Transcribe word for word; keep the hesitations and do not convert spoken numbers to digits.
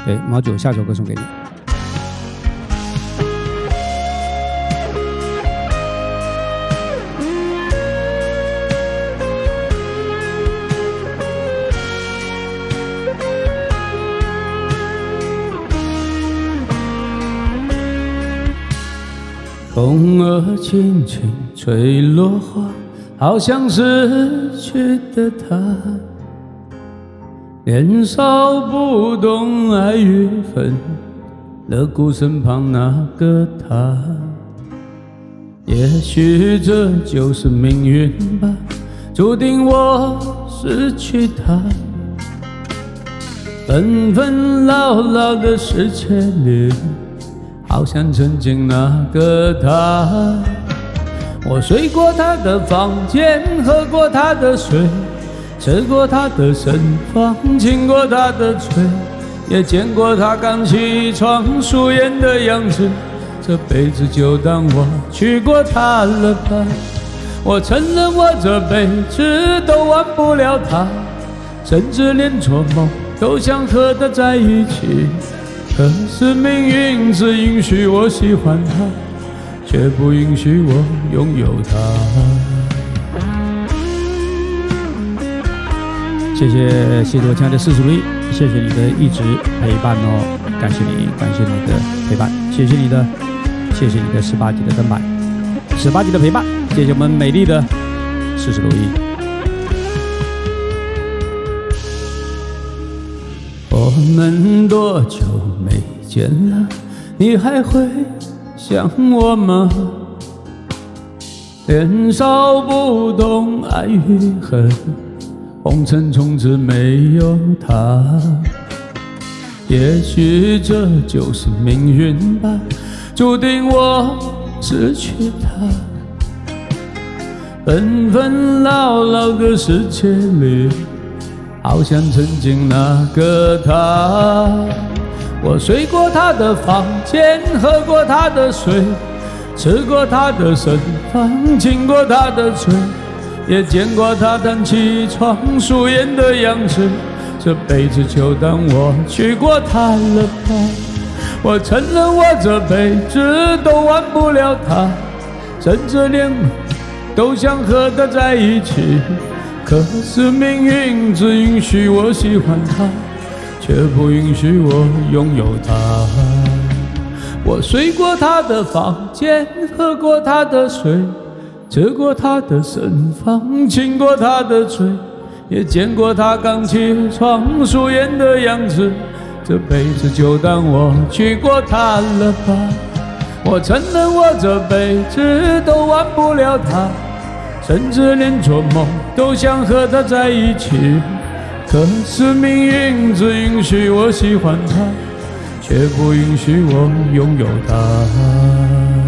对，毛九下首歌送给你。风儿轻轻吹落花，好像失去的他，年少不懂爱与恨，乐谷身旁那个他。也许这就是命运吧，注定我失去他。纷纷扰扰的世界里，好像曾经那个他。我睡过他的房间，喝过他的水，吃过他的身房，亲过他的嘴，也见过他刚起床素颜的样子。这辈子就当我娶过她了吧。我承认我这辈子都忘不了他，甚至连做梦都想和他在一起。可是命运只允许我喜欢他，却不允许我拥有他。谢谢谢谢我亲爱的四十如意，谢谢你的一直陪伴哦，感谢你，感谢你的陪伴，谢谢你的，谢谢你的十八级的灯牌，十八级的陪伴，谢谢我们美丽的四十如意。我们多久没见了？你还会想我吗？年少不懂爱与恨，红尘从此没有他。也许这就是命运吧，注定我失去他。纷纷扰扰的世界里，好像曾经那个他。我睡过他的房间，喝过他的水，吃过他的身房，亲过他的嘴，也见过他刚起床素颜的样子。这辈子就当我娶过她了吧。我承认我这辈子都忘不了他，甚至连都想和他在一起。可是命运只允许我喜欢他，却不允许我拥有他。我睡过他的房间，喝过他的水，吃过他的身房，亲过他的嘴，也见过他刚起床素颜的样子。这辈子就当我娶过她了吧。我承认我这辈子都忘不了他，甚至连做梦都想和他在一起。可是命运只允许我喜欢他，却不允许我拥有他。